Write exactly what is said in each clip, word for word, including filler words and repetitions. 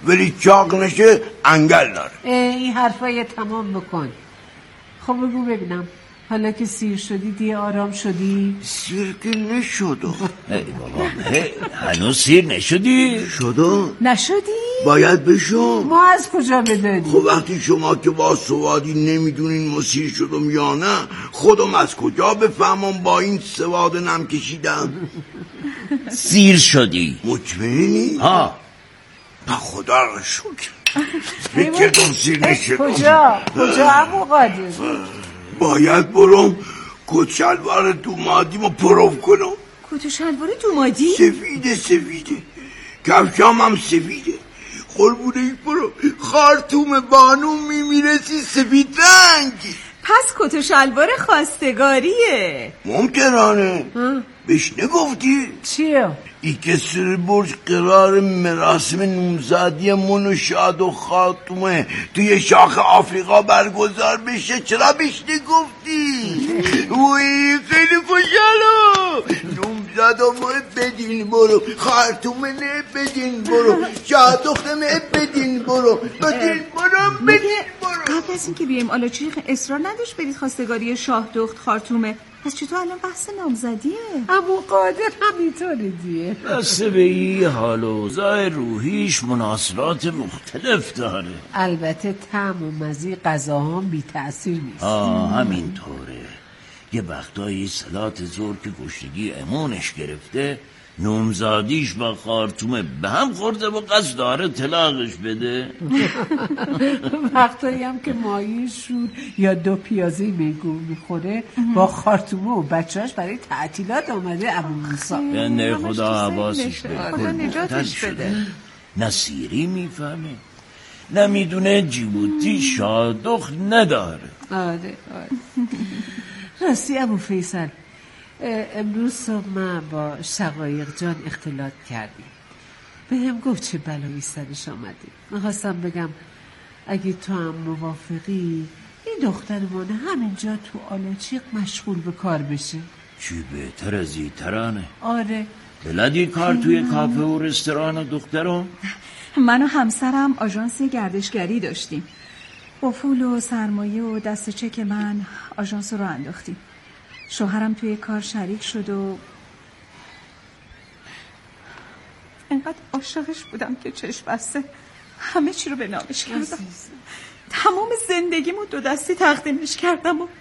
ولی چاق نشه انگل داره. این حرفای تمام بکن. خب بگو ببینم، حالا که سیر شدی دیگه آرام شدی؟ سیر که نشدم. ای بابا هنوز سیر نشدی؟ شدم. نشدی؟ باید بشم. ما از کجا بدونیم؟ خب وقتی شما که با سوادی نمیدونین ما سیر شدم یا نه، خودم از کجا بفهمم با این سواد نم کشیدم؟ سیر شدی؟ مطمئنی؟ ها با خدا رو شکر. فکرتم سیر نشدم. کجا؟ کجا عمو قادر؟ باید برم کت شلوار دومادیمو پروف کنم. کت شلوار دومادی؟ سفیده سفیده، کفشام هم سفیده. قربونه ای برو، خارتوم بانو میمیرسی سفید رنگ. پس کت شلوار خواستگاریه. ممکنانه. بهش نگفتی؟ چیه؟ ای که سر برج قرار مراسم نومزادی من و شاد و خاتومه توی شاخ آفریقا برگزار بشه، چرا بهش نگفتی؟ وی خیلی خوشحالم. نومزادمو بدین برو، خاتومه نه بدین برو، شاد دختمه بدین برو، بدین برو بدین برو. قبل از اینکه بیایم آلاچیق اصرار نداشت برید خواستگاری شاه دخت خارتومه، پس چطور الان بحث نامزدیه؟ عمو قادر همینطوره دیگه. بسته به این حال و اوضاع روحیش مناسبات مختلف داره. البته طعم و مزه غذاهام بی تأثیر نیست. آه همینطوره. یه وقتایی صلات ظهر که گشتگی امونش گرفته، نومزادیش با خارتومه به هم خورده و قصد داره طلاقش بده. وقتایی هم که مایه شور یا دو پیازه میگو میخوره با خارتومه و بچهاش برای تعطیلات آمده عمو موسی. بنده خدا حواسش به خدا نجاتش بده. نه سیری میفهمه نه میدونه جیبوتی شادخ نداره. آره آره. راستی ابو فیصل، امروز صبح ما با شقایق جان اختلاط کردیم. به هم گفت چه بلایی سرش آمده. میخواستم بگم اگه تو هم موافقی این دخترمونه همینجا تو آلاچیق مشغول به کار بشه. چی بهتر از این ترانه؟ آره. بلدی کار توی کافه و رستوران دخترم؟ من و همسرم آژانس گردشگری داشتیم. با پول و سرمایه و دست چک من آژانس رو انداختیم. شوهرم توی کار شریک شد و انقدر عاشقش بودم که چشم بسته همه چی رو به نامش کردم. تمام زندگیمو دو دستی تقدیمش کردم و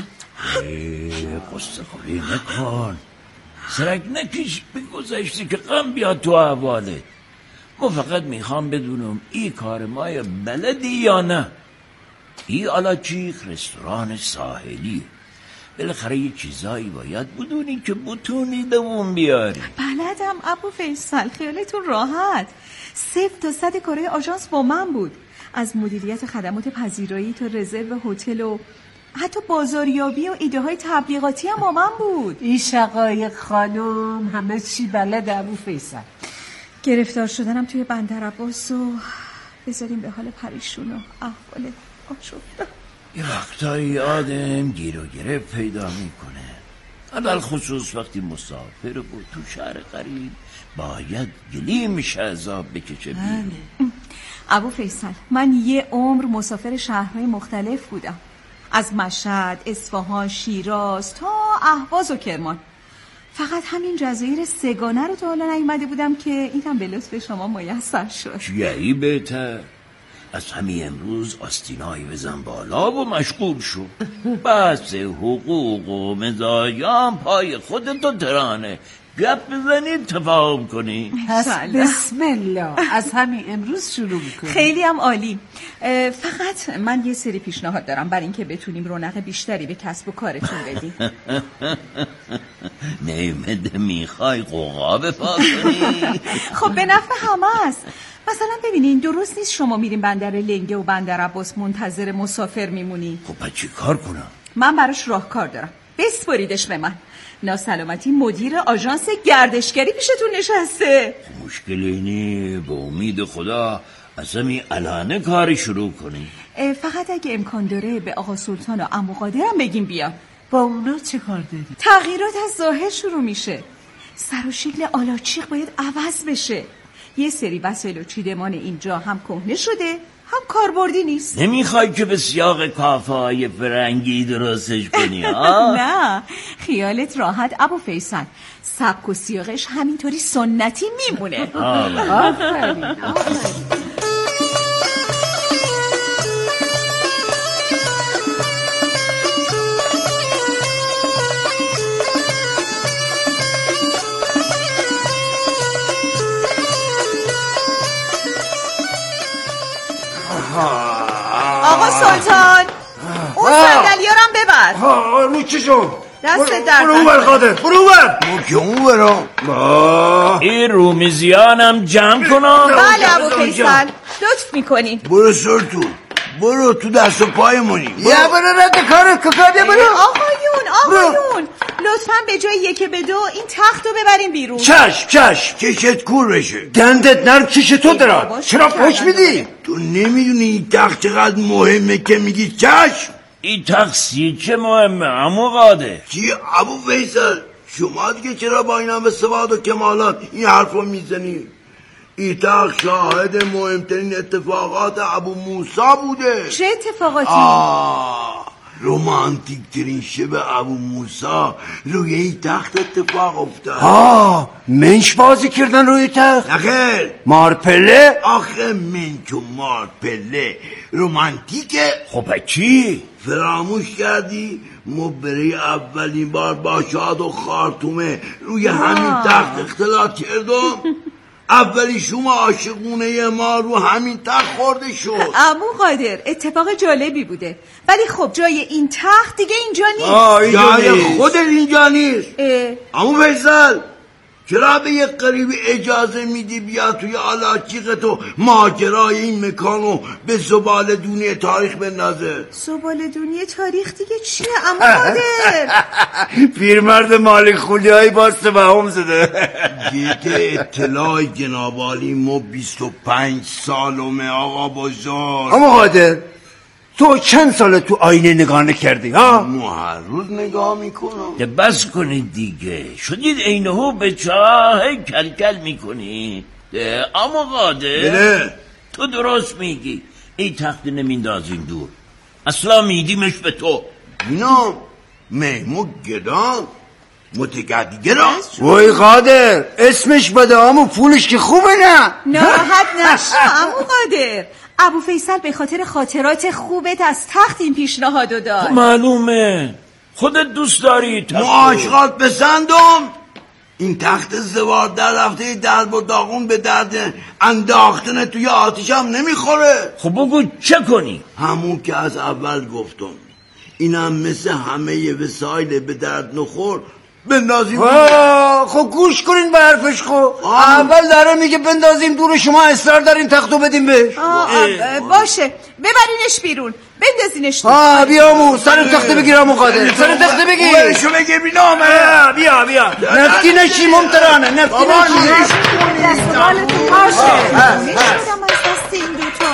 قصه خوری نکن، سرک نکش به گذشته که غم بیاد تو احواله. ما فقط میخوام بدونم این کار مای بلدی یا نه. این آلاچیق رستوران ساحلی، بالاخره یه چیزایی باید بدونی که بتونی دوم بیاری. بلدم ابو فیصل، خیالتون راحت. صفر تا صد کارای آژانس با من بود، از مدیریت خدمات پذیرایی تا رزرو هتل و حتی بازاریابی و ایده های تبلیغاتی هم با من بود. این شقایق خانم همه چی بلد ابو فیصل. گرفتار شدنم توی بندر عباس و بذاریم به حال پریشون و احوال آشفته. یه وقتایی آدم گیر و گرفت پیدا میکنه، علال خصوص وقتی مسافر بود تو شهر غریب باید گلیمش عذاب بکشه بیرون. ابو فیصل، من یه عمر مسافر شهرهای مختلف بودم، از مشهد، اصفهان، شیراز تا اهواز و کرمان. فقط همین جزایر سگانه رو تا حالا نیومده بودم که اینم به لطف شما میسر شد. چیهی بهتر از همین امروز آستینایی بزن بالا و مشغول شو. بس حقوق و مزایام پای خودتو ترانه، گپ بزنید تفاهم کنی. پس بسم الله از همین امروز شروع میکنیم. خیلی هم عالی. فقط من یه سری پیشنهاد دارم برای اینکه بتونیم رونق بیشتری به کسب و کارتون بدیم. نیمده میخوای قوقا بپا کنی؟ خب به نفع همه است. مثلا ببینین درست نیست شما میریم بندر لنگه و بندر عباس منتظر مسافر میمونی. خب پس چی کار کنم؟ من براش راهکار دارم، بسپاریدش به من. ناسلامتی مدیر آژانس گردشگری پیشتون نشسته. مشکلی نی، به امید خدا از همین الانه کاری شروع کنی. فقط اگه امکان داره به آقا سلطان و عمو قادرم بگیم بیان. با اونا چه کار داری؟ تغییرات از ظاهر شروع میشه. سر و شکل آلاچیق باید عوض بشه. یه سری وسایل و چیدمان اینجا هم کهنه شده هم کاربردی نیست. نمیخوای که به سیاق کافه های فرنگی درستش کنی ها؟ نه خیالت راحت ابو فیصل، سبک و سیاقش همینطوری سنتی میمونه. آفرین آفرین. آقا سلطان اون صندلیارم ببر. ها رو چه شد؟ دست درد برو اون قادر برو بر ما که اون برام این رومیزیانم جمع کنم. بله ابو فیصل لطف میکنی. برو سرتو برو تو دست و پایمونی. یه برو رد کارت ککاده برو. آقایون آقایون لطفاً به جای یک به دو این تخت رو ببریم بیرون. چشم چشم چشت کور بشه. دندت نرم چش تو دراد. چرا پشت میدی؟ تو نمیدونی این تخت چقدر مهمه که میگی چشم؟ این تقصیر چه مهمه عمو قادر؟ چی ابو فیصل شما دیگه چرا با این همه سواد و کمالات این حرف رو میزنی؟ این تخت شاهد مهمترین اتفاقات ابو موسی بوده. چه اتفاقاتی؟ آه رومانتیک ترین شب ابو موسی روی این تخت اتفاق افتاد. آه منش بازی کردن روی تخت؟ نخیر مارپله؟ آخه منچ و مارپله رومانتیکه. خب چی؟ فراموش کردی ما برای اولین بار با شاد و خارتومه روی همین تخت اختلاط کردم. اولی شما عاشقونه ما رو همین تخت خورده شد. عمو قادر اتفاق جالبی بوده ولی خب جای این تخت دیگه اینجا نیست. آه اینجا جای خودت اینجا نیست. عمو فیصل چرا به یک قریبی اجازه میدی بیا توی آلاچیقت و ماجرای این مکانو به زباله‌دونی تاریخ بندازه؟ زباله‌دونی تاریخ دیگه چیه عمو قادر؟ پیرمرد مالی خولی های باست به هم زده. دیگه اطلاع جنابالی ما بیست و پنج سالمه آقا بزرگ. اما قادر تو چند سال تو آینه نگاه نکردی ها؟ ما هر روز نگاه میکنم. بس کنید دیگه شدید اینهو به چاه کلکل میکنی. اما قادر بله تو درست میگی این تخت نمیندازیم دور اصلا میدیمش به تو. اینا مهمو گدان متقدی گران. وای قادر اسمش بده امو پولش که خوبه نه. ناراحت نشو عمو قادر. ابو فیصل به خاطر خاطرات خوبت از تخت این پیشنهادو داد. معلومه خودت دوست داری تخت. معاشقات بسندم این تخت زوار در رفته درب و داغون به درد انداختن توی آتیش هم نمیخوره. خب بگو چه کنی؟ همون که از اول گفتم اینم مثل همه وسایل به درد نخور بندازیم. خب گوش کنین به حرفش. خب اول داره میگه بندازیم دور، شما اصرار دارین تختو بدیم بهش. باشه ببرینش بیرون بندازینش تو. ها بیامو سر تخته بگیرم قادر سر تخته بگیر. برشو بگیر بینا بیا بیا نفتی نشی ممترانه نفتی نشی. دستمالتون باشه. نشدم از دست این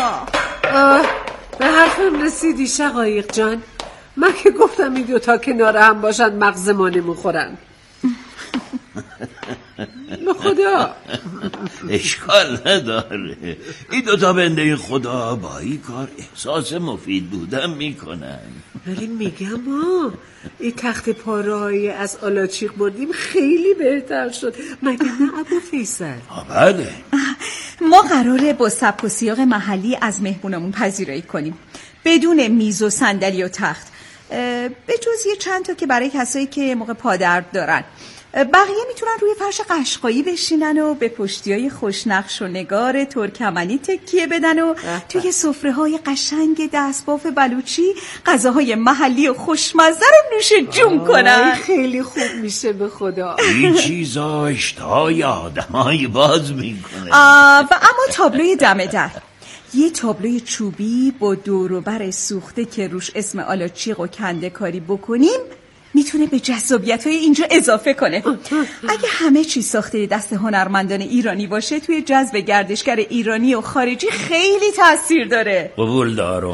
دوتا. به حرفم رسیدی شقایق جان. من که گفتم این دوتا کنار هم باشن مغز ما نمیخورن. به خدا اشکال نداره این دوتا بنده خدا با این کار احساس مفید بودن میکنن. ولی میگم ما این تخت پاره‌ای از آلاچیق بردیم خیلی بهتر شد مگه نه ابو فیصل؟ بله ما قراره با سبک و سیاق محلی از مهمونمون پذیرایی کنیم بدون میز و صندلی و تخت، به جز یه چند تا که برای کسایی که موقع پادرد دارن. بقیه میتونن روی فرش قشقایی بشینن و به پشتیای خوشنقش و نگار ترکمنی تکیه بدن و توی سفره‌های قشنگ دستباف بلوچی غذاهای محلی و خوشمزه رو نوش جون کنن. خیلی خوب میشه به خدا. این چیزا اشتهای آدمای باز میکنه. و اما تابلوی دم در، یه تابلوی چوبی با دور و بر سوخته که روش اسم آلاچیق و کنده کاری بکنیم میتونه به جذابیت‌های اینجا اضافه کنه. اگه همه چیز ساخته دست هنرمندان ایرانی باشه توی جذب گردشگر ایرانی و خارجی خیلی تأثیر داره. قبول دارم.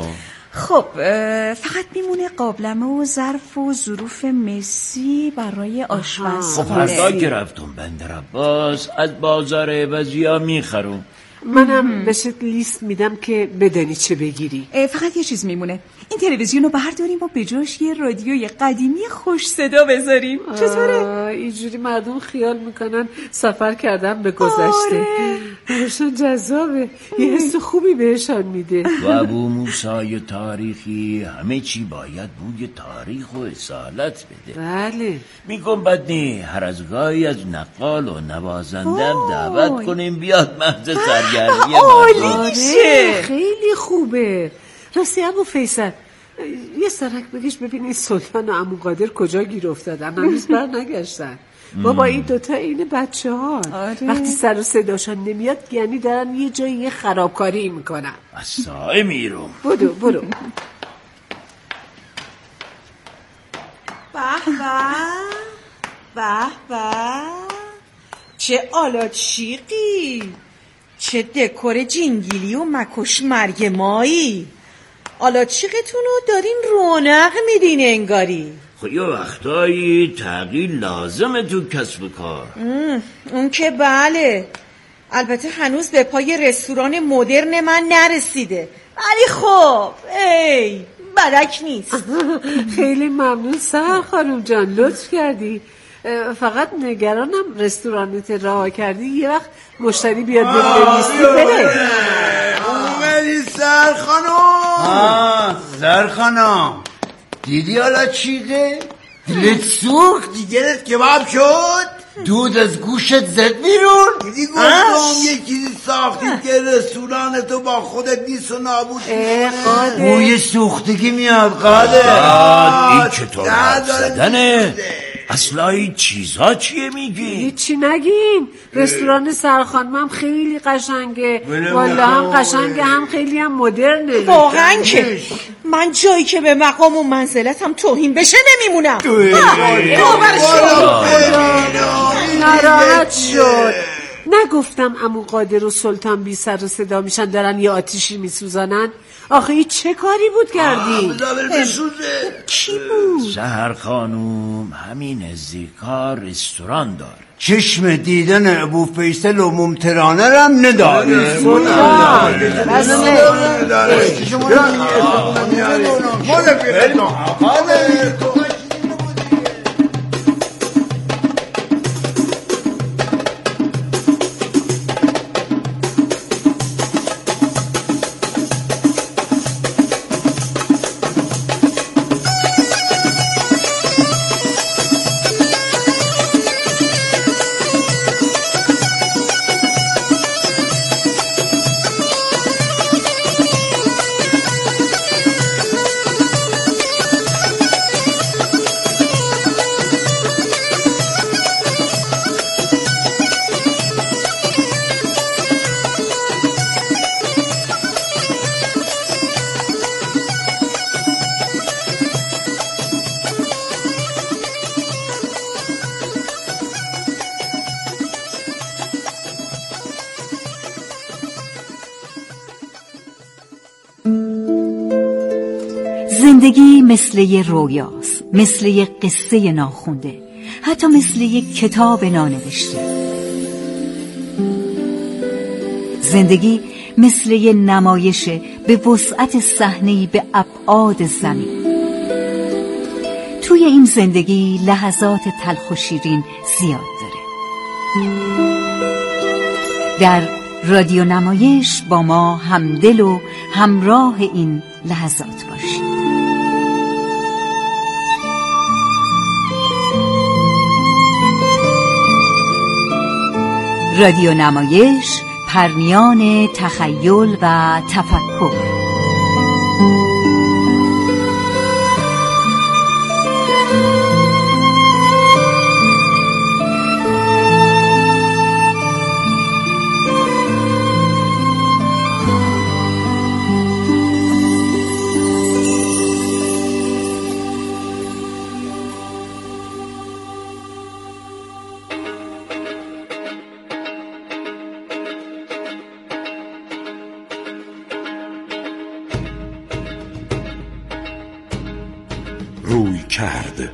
خب فقط میمونه قابلمه و ظرف و ظروف مسی برای آشپزخونه. خب فردا که رفتم بندر عباس از بازار عوضیا میخرم. منم بهت لیست میدم که بدانی چه بگیری. فقط یه چیز میمونه، این تلویزیون رو برداریم و به جاش یه رادیوی قدیمی خوش صدا بذاریم. چطوره؟ اینجوری مردم خیال میکنن سفر کردن به گذشته. براشون جذابه، یه حس خوبی بهشان میده. و ابو موسی تاریخی همه چی باید بوی تاریخ و اصالت بده. بله میگم بد نی هر از گاهی از نقال و نوازندم دعوت کنیم بیاد محض سرگرمی آره خیلی خوبه. راستی ابو فیصل یه سرک بگیش ببینی سلطان و عمو قادر کجا گیر افتادن، هنوز بر نگشتن. بابا این دوتا اینه بچه ها آره. وقتی سر و صداشان نمیاد یعنی دارن یه جایی یه خرابکاری میکنن. اصای میرم. برو برو. به به به به، چه آلاچیقی، چه دکور جینگیلی و مکش مرگ مایی. آلاچیقتون رو دارین رونق میدین انگاری. خب یه وقتایی تغییر لازمه تو کسب کار. اون که بله، البته هنوز به پای رستوران مدرن من نرسیده، ولی خب ای بدک نیست. خیلی ممنون سهر خانم جان، لطف کردی. فقط نگرانم رستورانت رها کردی یه وقت مشتری بیاد بنویسی بره. اومدی سهر خانم؟ آه سهر خانم دیدی حالا چیه؟ دلت سوخت؟ دیگرت کباب شد؟ دود از گوشت زد بیرون؟ دیدی گفتم یه چیزی ساختیم که رستوران تو با خودت نیست و نابود قادر بوی سوختگی میاد قادر. این چطور حرف زدنه؟ اصلا این چیزا چیه میگی؟ هیچی نگین. رستوران سرخانمم خیلی قشنگه، والا هم قشنگه هم خیلی هم مدرنه. واقعا که من جایی که به مقام و منزلتم توهین بشه نمیمونم. ناراحت شد. نگفتم عمو قادر و سلطان بی سر و صدا میشن دارن یه آتیشی میسوزانن؟ آخه این چه کاری بود کردی؟ کی بود؟ سهر خانوم همین نزدیکا رستوران داره. چشم دیدن ابو فیصل و ممترانه رم نداره. سلطان بسه زندگی مثل یه رویاست، مثل یه قصه ناخونده، حتی مثل یه کتاب نانوشته. زندگی مثل یه نمایش به وسعت صحنه‌ای به ابعاد زمین. توی این زندگی لحظات تلخ و شیرین زیاد داره. در رادیو نمایش با ما همدل و همراه این لحظات باشید. رادیو نمایش، پرمیان تخیل و تفکر. روی کرد.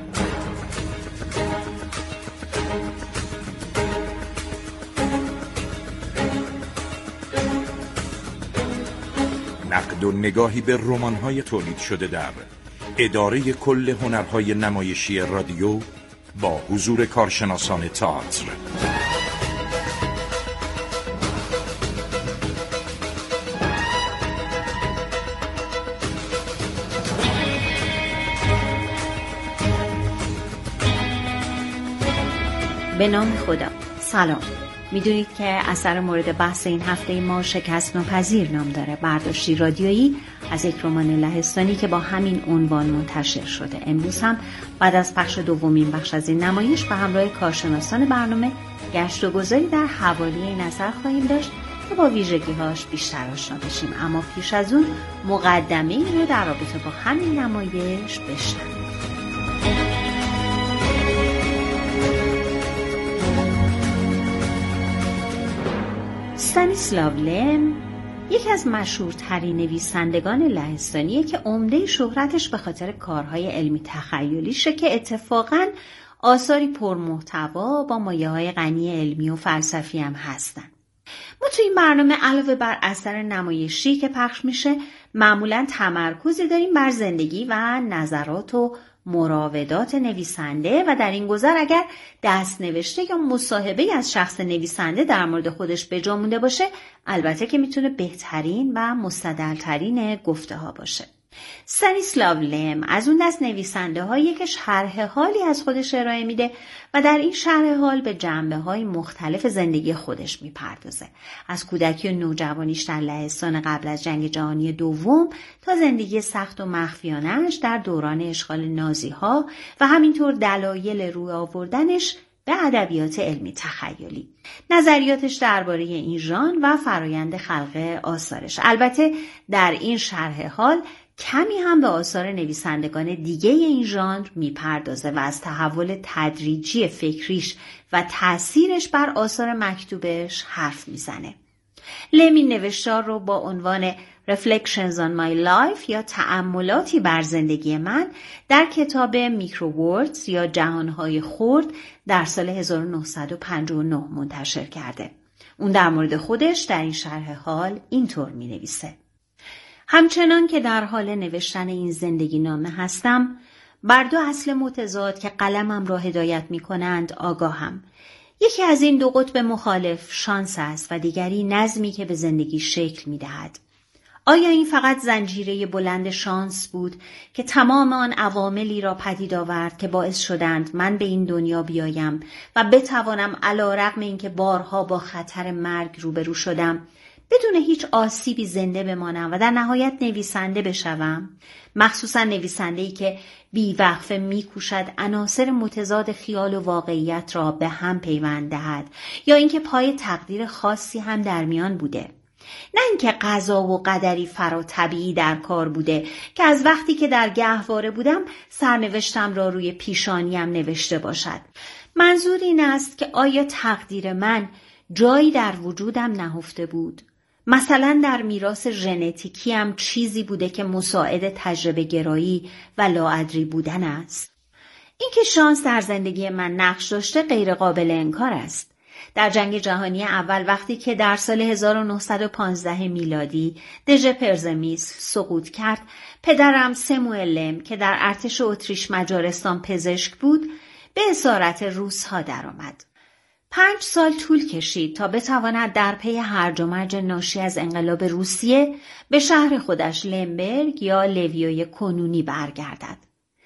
نقد و نگاهی به رمان‌های تولید شده در اداره کل هنرهای نمایشی رادیو با حضور کارشناسان تئاتر. به نام خدا. سلام. میدونید که اثر مورد بحث این هفته ما شکست ناپذیر نام داره، برداشتی رادیویی از یک رمان لهستانی که با همین عنوان منتشر شده. امروز هم بعد از پخش دومین بخش از این نمایش به همراه کارشناسان برنامه گشت و گذاری در حوالی این اثر خواهیم داشت که با ویژگی‌هاش بیشتر آشنا بشیم. اما پیش از اون مقدمه‌ای رو در رابطه با همین نمایش بشنویم. استانیسلاو لم یکی از مشهورترین نویسندگان لهستانیه که عمده شهرتش به خاطر کارهای علمی تخیلیشه که اتفاقاً آثاری پرمحتوا با مایه‌های غنی علمی و فلسفی هم هستن. ما تو این برنامه علاوه بر اثر نمایشی که پخش میشه معمولاً تمرکزی داریم بر زندگی و نظرات و مراودات نویسنده و در این گذر اگر دست نوشته یا مصاحبه از شخص نویسنده در مورد خودش به جا مونده باشه البته که میتونه بهترین و مستدلترین گفته ها باشه. استانیسلاو لم از اون دست نویسنده هایی که شرح حالی از خودش ارائه میده و در این شرح حال به جنبه های مختلف زندگی خودش میپردازه، از کودکی و نوجوانیش در لهستان قبل از جنگ جهانی دوم تا زندگی سخت و مخفیانش در دوران اشغال نازی ها و همینطور دلایل روی آوردنش به ادبیات علمی تخیلی، نظریاتش درباره این ژانر و فرایند خلق آثارش. البته در این شرح حال کمی هم به آثار نویسندگان دیگه این ژانر میپردازه و از تحول تدریجی فکریش و تأثیرش بر آثار مکتوبش حرف میزنه. لم این نوشتار رو با عنوان Reflections on my life یا تأملاتی بر زندگی من در کتاب میکرووردز یا جهانهای خرد در سال هزار و نهصد و پنجاه و نه منتشر کرده. اون در مورد خودش در این شرح حال اینطور می نویسه: همچنان که در حال نوشتن این زندگی نامه هستم، بر دو اصل متضاد که قلمم را هدایت می کنند آگاهم. یکی از این دو قطب مخالف شانس است و دیگری نظمی که به زندگی شکل می دهد. آیا این فقط زنجیره بلند شانس بود که تمام آن عواملی را پدید آورد که باعث شدند من به این دنیا بیایم و بتوانم علی‌رغم اینکه بارها با خطر مرگ روبرو شدم بدون هیچ آسیبی زنده بمانم و در نهایت نویسنده بشوم، مخصوصا نویسنده‌ای که بی‌وقفه می‌کوشد عناصر متضاد خیال و واقعیت را به هم پیوند دهد، یا اینکه پای تقدیر خاصی هم در میان بوده، نه اینکه قضا و قدری فراتبیعی در کار بوده که از وقتی که در گهواره بودم سرنوشتم را روی پیشانیم نوشته باشد. منظور این است که آیا تقدیر من جایی در وجودم نهفته بود؟ مثلا در میراث ژنتیکیم چیزی بوده که مساعد تجربه گرایی و لاادری بودن است؟ اینکه شانس در زندگی من نقش داشته غیر قابل انکار است. در جنگ جهانی اول وقتی که در سال هزار و نهصد و پانزده میلادی دژ پرزمیس سقوط کرد، پدرم سموئل لم که در ارتش اتریش مجارستان پزشک بود به اسارت روس‌ها درآمد. پنج سال طول کشید تا بتواند در پی هرج و مرج ناشی از انقلاب روسیه به شهر خودش لمبرگ یا لویوی کنونی برگردد.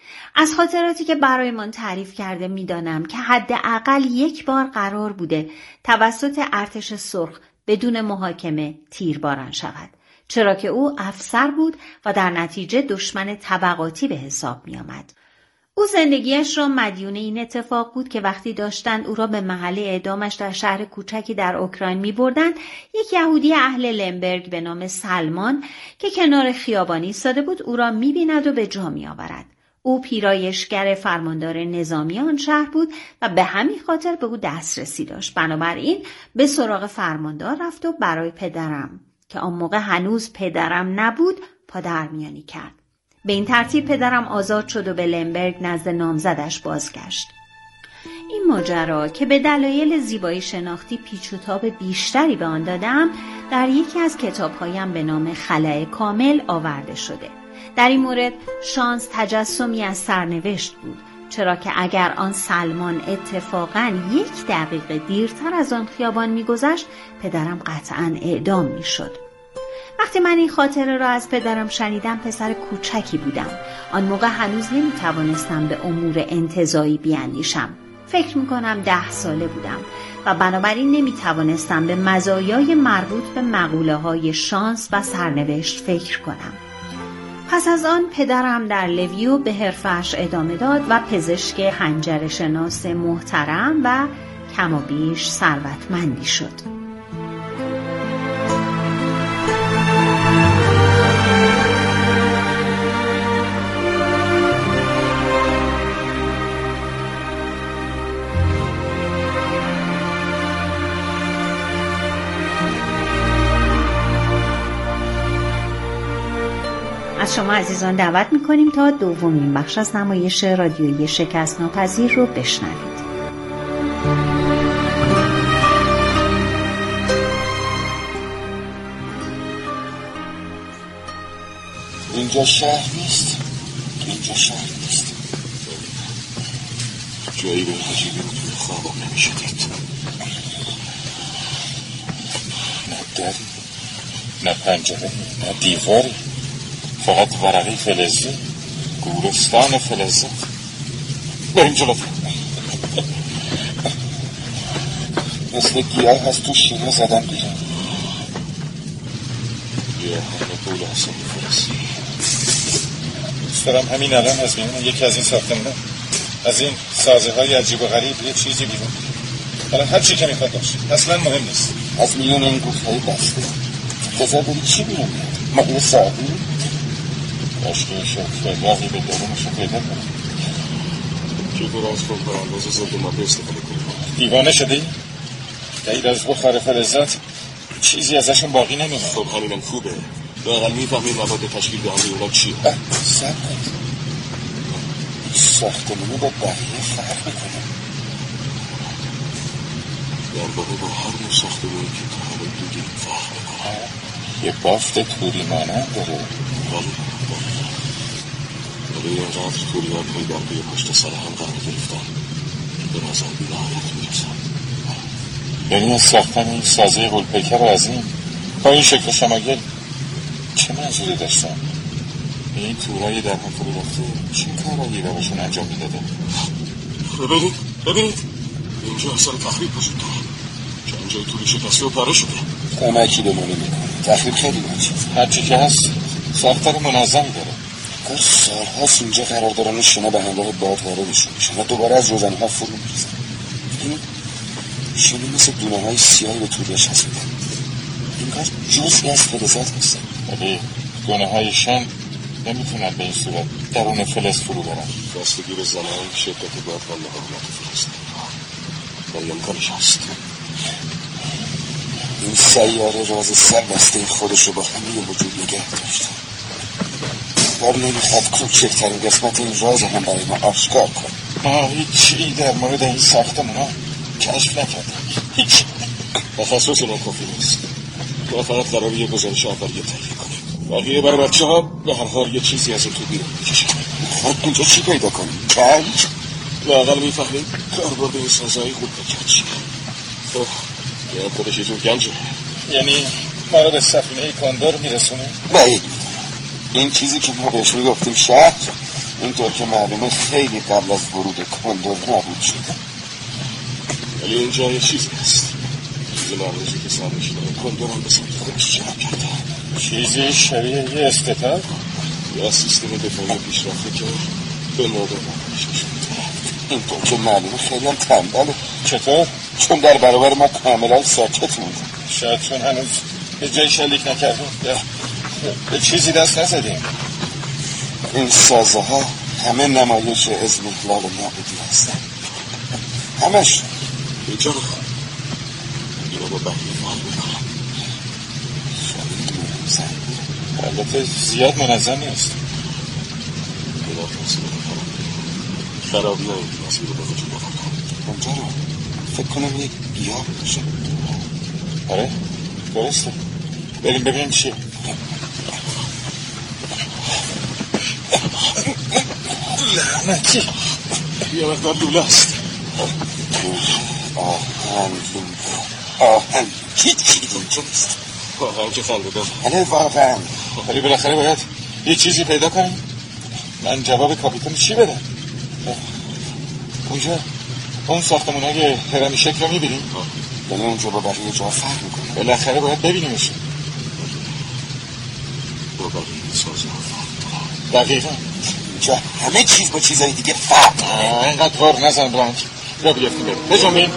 از خاطراتی که برایمان تعریف کرده می‌دانم که حداقل یک بار قرار بوده توسط ارتش سرخ بدون محاکمه تیرباران شود، چرا که او افسر بود و در نتیجه دشمن طبقاتی به حساب می‌آمد. او زندگیش را مدیون این اتفاق بود که وقتی داشتند او را به محل اعدامش در شهر کوچکی در اوکراین می بردند، یک یهودی اهل لمبرگ به نام سلمان که کنار خیابانی ایستاده بود او را می بیند و به جا می آورد. او پیرایشگر فرماندار نظامی آن شهر بود و به همین خاطر به او دسترسی داشت. بنابراین به سراغ فرماندار رفت و برای پدرم که آن موقع هنوز پدرم نبود پادرمیانی کرد. به این ترتیب پدرم آزاد شد و به لمبرگ نزد نامزدش بازگشت. این ماجرا که به دلایل زیبایی شناختی پیچ و تاب بیشتری به آن دادم در یکی از کتابهایم به نام خلأ کامل آورده شده. در این مورد شانس تجسمی از سرنوشت بود، چرا که اگر آن سلمان اتفاقاً یک دقیقه دیرتر از آن خیابان می‌گذشت پدرم قطعاً اعدام می‌شد. وقتی من این خاطره را از پدرم شنیدم پسر کوچکی بودم. آن موقع هنوز نمی‌توانستم به امور انتزاعی بیاندیشم. فکر می‌کنم ده ساله بودم و بنابراین نمی‌توانستم به مزایای مربوط به مقوله‌های شانس و سرنوشت فکر کنم. پس از آن پدرم در لویو به حرفش ادامه داد و پزشک حنجره شناس محترم و کم و بیش ثروتمندی شد. از شما عزیزان دعوت می‌کنیم تا دومین بخش از نمایش رادیویی شکست ناپذیر رو بشنوید. اینجا شهر نیست. اینجا شهر نیست. جایی به عجیبی رو توی خوابم نمیشه دید. نه دری، نه پنجره، نه دیواری، فقط ورقی فلزی، گورستان فلزات. بریم جلوتر. مثل گیاه هست تو شیره زدن بیرون. گیاه همه طول حسابی فرسی. دوست دارم همین الان از میون یکی از این ساختمون، از این سازه های عجیب و غریب یه چیزی بیرون. حالا هر چی که میخواد باشه اصلا مهم نیست. از میون این گوشهای بسته بذار بری چی بیرون میاد؟ ما یه ساعتی عشقی شد راهی به درونش رو پیدا کنم. چطور از خود برانداز زرد ماده استفاده کنیم؟ دیوانه شدی؟ غیر از بخار فلزات چیزی ازشون باقی نمیمونه. خب همینم خوبه. لااقل میفهمیم مواد تشکیل دهنده اونا چیه. صبر کن. ساختمونو با بقیه فرق میکنه. در واقع با هر نوع ساختمونی که تا حالا دیدیم فرق میکنه. یه بافت توری مانند داره. ولی ولی اینقدر توری ها پی در پی پشت سر هم قرار گرفتن که به نظر بی نهایت میرسن. یعنی از ساختن این سازه غول‌پیکر رو از این با این شکل شماگل چه منظوری داشتن؟ این تورای در هم فرو رفته چه کارایی براشون انجام میداده؟ ببینید ببینید اینجا اثر تخریب وجود داره. چند جای توری شکسته و پاره شده. کمکی به ما نمیکنه. تخریب خیلی نچیز. هرچی که هست ساختار منظمی داره. کار سالهاست اینجا قرار دارن و شما به همراه باد واردشون میشن و دوباره از روزنه ها فرو میریزن. ببینید شما مثل دونه های سیاهی به توری چسبیدن. این کار جزئی از فلزات هستن. ولی دونه های شن نمیتونن به این صورت درون فلز فرو برن. بستگی به زمان شدت باد و مقاومت فلز ولی امکانش هست. این سیاره راز سربسته خودش رو با همه وجود نگه داشته. بار نمیخواد کوچکترین قسمت این راز هم برای ما آشکار کن. ما هیچی در مورد این ساختمون ها کشف نکردیم. هیچ تخصص ما کافی نیست. ما فقط قراره یه گزارش اولیه تهیه کنیم. بقیه برای بچه ها به هر حال یه چیزی از این تو بیرون میکشن. خود اینجا چی پیدا کنیم؟ کنج؟ لااقل میفهمیم کاربرد این سازه‌های غول‌پیکر چیه. خب یه خودش یه جور گنجه. یعنی ما رو به سفینه کاندور میرسونه؟ بعید. این چیزی که ما بهش میگفتیم شهر اینطور که معلومه خیلی قبل از ورود کاندور نابود شده. ولی اینجا یه چیزی هست. چیزی مرموزی که سرمشی داره کاندور هم به سمت خودش جمع کرده. چیزی شبیه یه استتار؟ یا سیستم دفاعی پیشرفته که به موقع نمایش نشون میده. اینطور که معلومه خیلی هم تنبله. چطور؟ چون در برابر ما کاملا ساکت مونده. شاید چون هنوز به جای شلیک نکردیم یا به چیزی دست نزدیم. این سازه ها همه نمایش اضمحلال نابودی هستن. همش اینجا رو خواهد اینا با بقیه فعال میکنم. شبیه منظم البته زیاد منظم نیست. بیشتر تحصیل کنم خرابی های این تصویر رو به وجود آوردن. اونجا رو فکر کنم یک گیاه باشه. آره درسته، بریم ببینیم چیه. لعنتی یه مقدار دوله است. آهن آهن چی چیدیم چیست؟ واقعا که خنده دار. حالا واقعا ولی بالاخره باید یه چیزی پیدا کنیم. من جواب کاپیتان چی بدم؟ اونجا اون ساختمون های هرمی شکل رو میبینیم؟ یعنی اونجا با بقیه جا فرق میکنیم. بالاخره باید ببینیمش. با بقیه سازه ها دقیقا اینجا همه چیز با چیزهای دیگه فرق کنه. اینقدر غار نزن برنج را بیفتیم بریم بجنبین.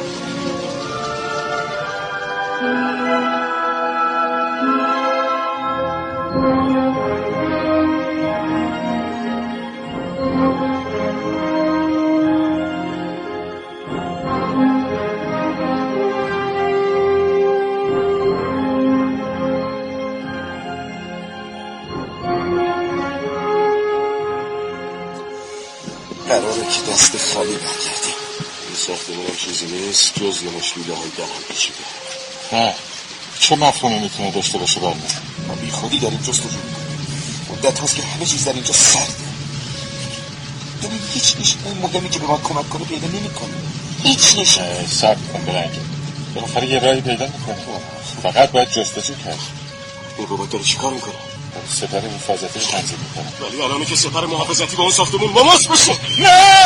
قراره که دست خالی برگردیم. این ساختمون هم چیزی نیست جز یه مشلوله های در هم پیچیده. نه چه مفهومی میتونه داشته باشه برمه؟ ما بی خودی داریم جستجو میکنیم. مدت هاست که همه چیز در اینجا سرده. داریم هیچ نشونه مهمی که به ما کمک کنه پیدا نمی کنیم. هیچ نشونه. صبر کن بلنگه بالاخره یه راهی پیدا میکنه. فقط باید جستجو کرد. این بابا داره چی کار میکنه؟ سپر حفاظتی رو تنظیم میکنه. ولی الانه که سپر محافظتی با اون ساختمون مماس بشه. نه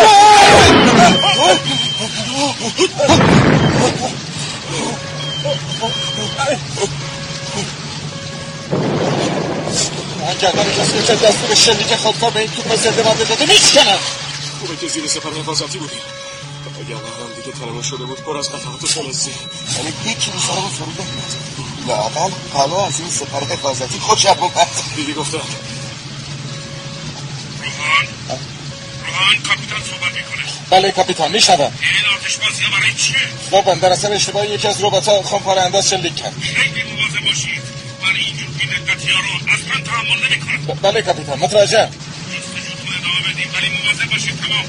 من گردن کسی که دستور شلیک خودکار به این توپ زنده من بداده میشکنم. خوبه که زیر سپر حفاظتی بودیم. اگر هم دیگه تنمون شده بود پر از قطعات و فلزی. یعنی یکی رو سرمون فروده لااقل حالا از این سپر حفاظتی خوشم اومد. دیدی گفتم روحان روحان کاپیتان صحبت میکنه. بله کاپیتان میشنوم. این آتش بازی ها برای چیه؟ قربان در اثر اشتباهی یکی از ربات‌ها خمپاره انداز شلیک کرد. خیلی مواظب باشید. برای اینجور بی‌دقتی‌ها رو اصلا تحمل نمی‌کنم. بله کاپیتان متوجهم. جستجوتون ادامه بدیم ولی مواظب باشید. تمام.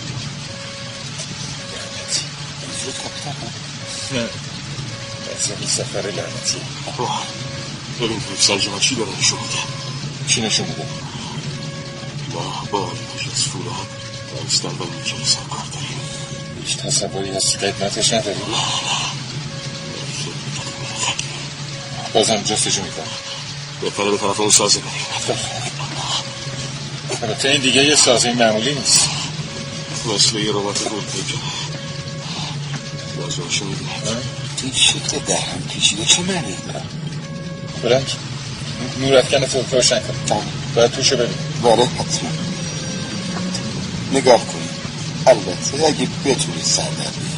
زود کاپیتان. نه از این سفر لعنتی. ببین فیفسل جان چی داره نشون میده؟ چی نشون میده؟ نه باری پیش از فولاد دانستن و میکنی سرکار داریم. هیچ تصوری از قدمتش نداری؟ نه نه بازم جستجو میکنم. بهتره به طرف اون سازه بریم. البته این دیگه یه سازه معمولی نیست. مثل یه ربات گل پیکه بازوشو میبینید. این شکل در هم پیچیده چه معنی؟ بلنگ نورافکن تو روشن کن. باید توشو ببین. بله حتما نگاه کن. البته اگه بتونی سر در بید.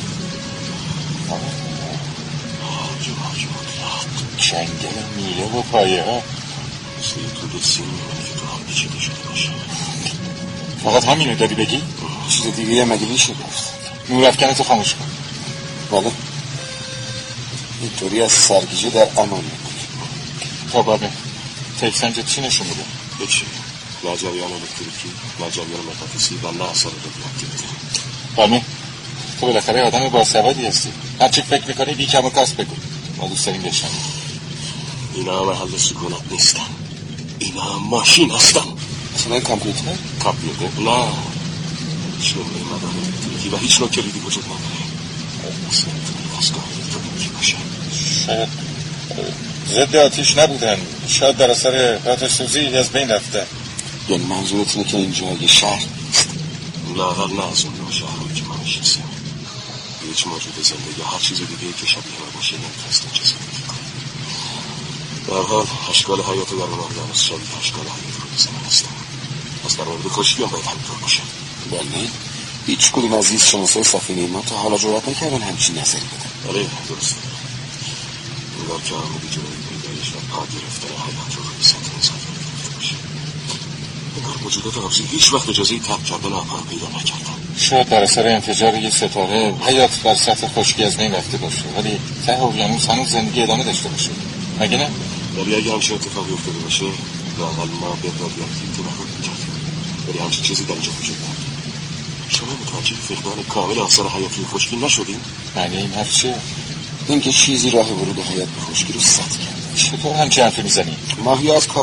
جنگل میله و پایه ها مثل یه طول سیمی که تو هم پیچیده شده باشه. فقط همینو داری بگی؟ چیز دیگه هم مگه میشه گفت. نورافکن تو خاموش کن. بله اینطوری از سرگیجه در امان میکنی. تا بابه تیف سنجت چی نشون میده؟ هیچی. نه جریان الکتریکی نه جریان مغناطیسی و نه اثر رادیواکتیویته. بابه تو بالاخره آدم باسوادی هستی. هر چی فکر میکنی بی کم و کاس بگو. ما دوست داریم بشنویم. اینا هم محل سکونت نیستن. اینا هم ماشین هستن. اصلا کامپیوتر؟ کامپیوتر؟ نه هیچ نوع مدار الکتریکی و هیچ نوع کلیدی وجود نداره. اصلا دستگاه الکترونیکی باشه. شاید ضد آتیش نبودن. شاید در اثر آتش سوزی از بین رفته. یعنی منظورت اینه که اینجا یه شهر نیست؟ لااقل نه از اون نوع شهرهایی که ما میشناسیم. هیچ موجود زنده یا هر چیز دیگه که شبیه ما باشه نمیتونست اینجا زندگی کنه. در حال اشکال حیات در مورد از شبیه اشکال حیات روی زمین هستن. پس در مورد خشکی هم باید همینطور باشه. بله هیچ کدوم از زیست شناسای سفینه ما تا حالا جرأت نکردن همچین نظری بدن. بله درسته. انگار که عمودی جلوی پیدایش و پا گرفتن حیات رو روی سطح انسان گرفته باشه. انگار موجودات آبزی هیچ وقت اجازه ترک کردن آبها رو پیدا نکردن. شاید در اثر انفجار یه ستاره حیات بر سطح خشکی از بین رفته باشه ولی ته اقیانوس هنوز زندگی ادامه داشته باشه. مگه نه؟ ولی اگه همچین اتفاقی افتاده باشه لااقل ما به رادیواکتیویته محروم می‌کردیم. ولی همچین چیزی در اینجا وجود نداره. شما متوجه فقدان کامل آثار حیاتی خشکی نشدین؟ معنی این حرف چیه؟ اینکه چیزی راه ورود حیات به خشکی رو سد کرد. چطور همچین حرفی میزنی؟ ماهی از